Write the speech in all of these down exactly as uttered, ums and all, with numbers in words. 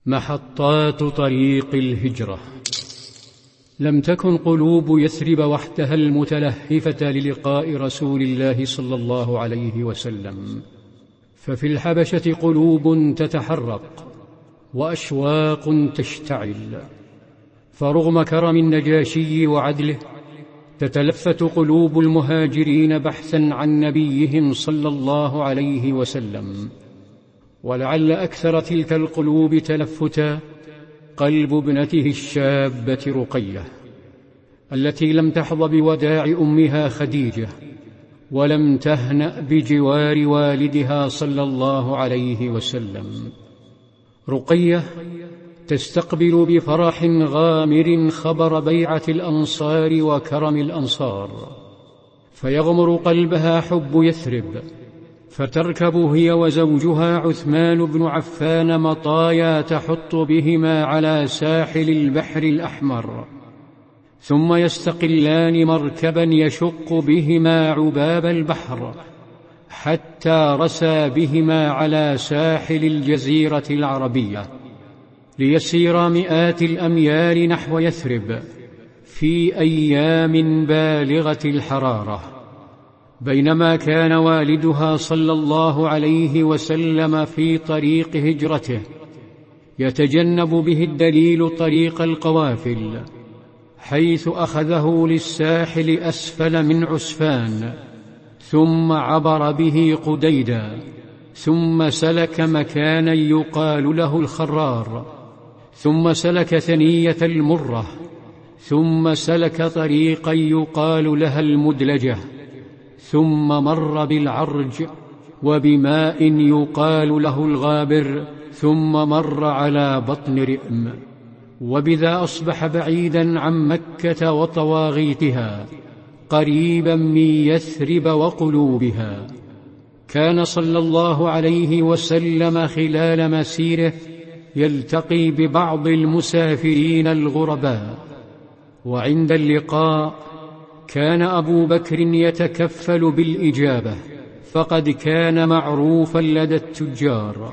محطات طريق الهجرة. لم تكن قلوب يثرب وحدها المتلهفة للقاء رسول الله صلى الله عليه وسلم، ففي الحبشة قلوب تتحرق وأشواق تشتعل. فرغم كرم النجاشي وعدله تتلفت قلوب المهاجرين بحثا عن نبيهم صلى الله عليه وسلم. ولعل أكثر تلك القلوب تلفتا قلب ابنته الشابة رقية، التي لم تحظ بوداع أمها خديجة، ولم تهنأ بجوار والدها صلى الله عليه وسلم. رقية تستقبل بفرح غامر خبر بيعة الأنصار وكرم الأنصار، فيغمر قلبها حب يثرب، فتركب هي وزوجها عثمان بن عفان مطايا تحط بهما على ساحل البحر الأحمر، ثم يستقلان مركبا يشق بهما عباب البحر حتى رسى بهما على ساحل الجزيرة العربية، ليسير مئات الأميال نحو يثرب في أيام بالغة الحرارة. بينما كان والدها صلى الله عليه وسلم في طريق هجرته يتجنب به الدليل طريق القوافل، حيث أخذه للساحل أسفل من عسفان، ثم عبر به قديدا، ثم سلك مكانا يقال له الخرار، ثم سلك ثنية المرة، ثم سلك طريقا يقال لها المدلجة، ثم مر بالعرج وبماء يقال له الغابر، ثم مر على بطن رئم. وبذا أصبح بعيدا عن مكة وطواغيتها، قريبا من يثرب وقلوبها. كان صلى الله عليه وسلم خلال مسيره يلتقي ببعض المسافرين الغرباء، وعند اللقاء كان أبو بكر يتكفل بالإجابة، فقد كان معروفا لدى التجار.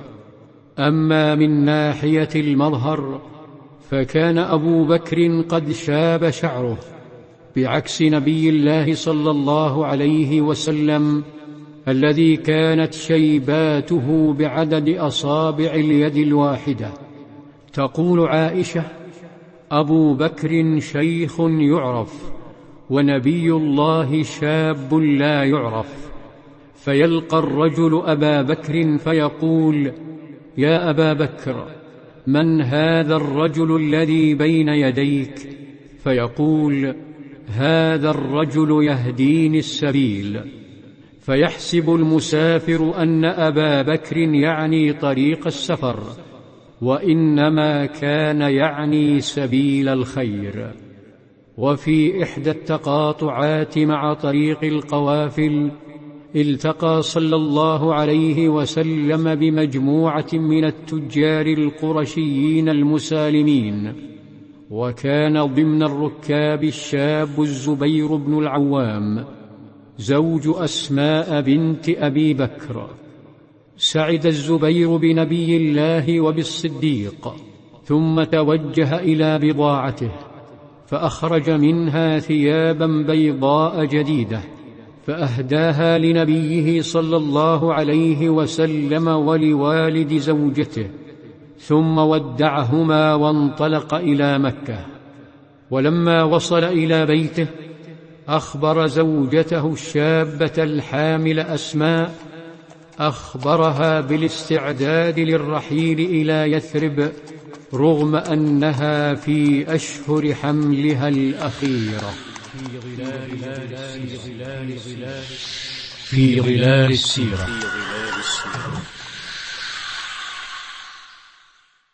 أما من ناحية المظهر فكان أبو بكر قد شاب شعره، بعكس نبي الله صلى الله عليه وسلم الذي كانت شيباته بعدد أصابع اليد الواحدة. تقول عائشة: أبو بكر شيخ يعرف، ونبي الله شاب لا يعرف. فيلقى الرجل أبا بكر فيقول: يا أبا بكر، من هذا الرجل الذي بين يديك؟ فيقول: هذا الرجل يهديني السبيل. فيحسب المسافر أن أبا بكر يعني طريق السفر، وإنما كان يعني سبيل الخير. وفي إحدى التقاطعات مع طريق القوافل التقى صلى الله عليه وسلم بمجموعة من التجار القرشيين المسالمين، وكان ضمن الركاب الشاب الزبير بن العوام زوج أسماء بنت أبي بكر. سعد الزبير بنبي الله وبالصديق، ثم توجه إلى بضاعته، فأخرج منها ثيابا بيضاء جديدة فأهداها لنبيه صلى الله عليه وسلم ولوالد زوجته، ثم ودعهما وانطلق إلى مكة. ولما وصل إلى بيته أخبر زوجته الشابة الحامل أسماء، أخبرها بالاستعداد للرحيل إلى يثرب رغم أنها في أشهر حملها الأخيرة. في ظلال السيرة.